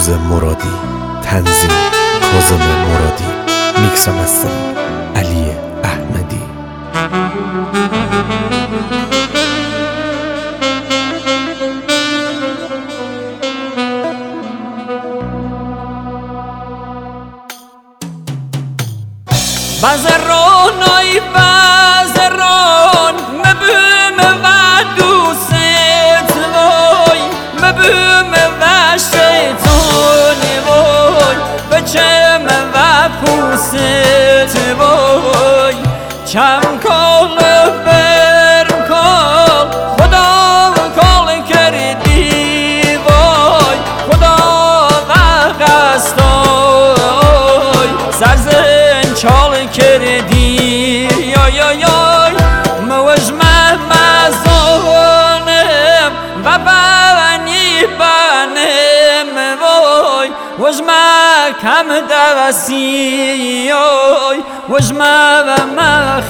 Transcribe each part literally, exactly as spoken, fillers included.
بهروز مرادی، تنظیم کاظم مرادی، میکس و مسترینگ علی احمدی. بازرون ای بازرون مبوم و دوست وای مبوم و شیطان وای بچم و پوست وای چم کال برم کال خدا کال کردی وای خدا و قصدای سرزن چال کردی یا یا یا موج مزانم و بانی بانم وای وج ما کم دوسی وج ما و ما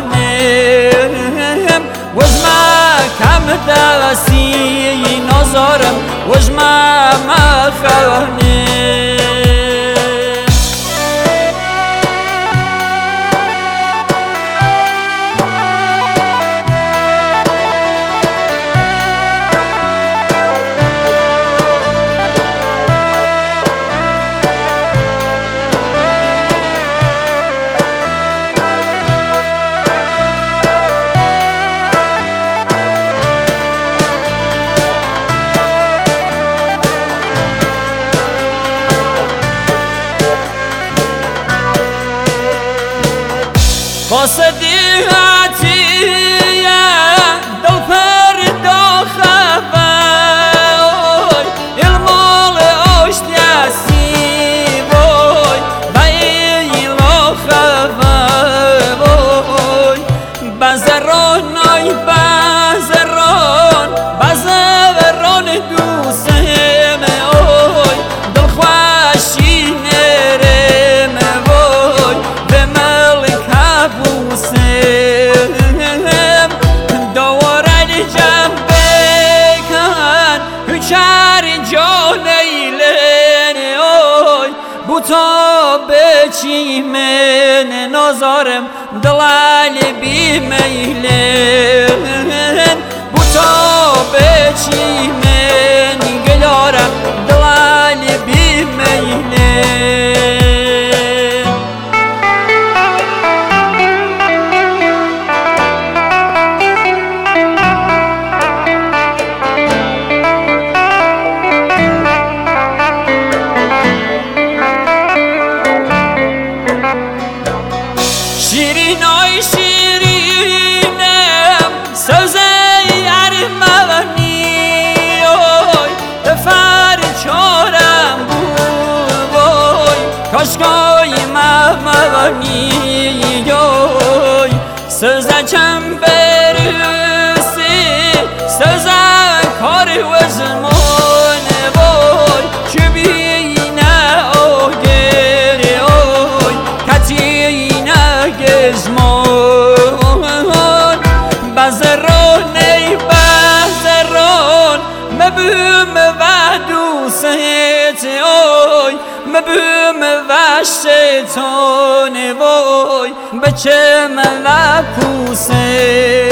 خوانم وج ما کم دوسی نظرم وج ما ما خوانم. قصدی هاتیه دل پر داخوای المال اشتیاسی وای بایی لخوای بازرون ای بازرون بازرون دوستم اوی دل خوشی نرم وای به ملک بوسم دوارد جنبه کن هچار جان ایلن اوی بوتا بچی من نظرم دلال بی میلن بوتا بچی من گلارم دلال بی میلن. شیرین آی شیرینم سوزه ارمغانی آی دفر چارم بوی کاشکای مغمغانی آی سوزه چم برسی سوزه کار وزمان وای چه بینه آگر آی کتینه گزمان بازرون ای بازرون مبوم و دوست اوی مبوم و شیطان وای بچم و پوست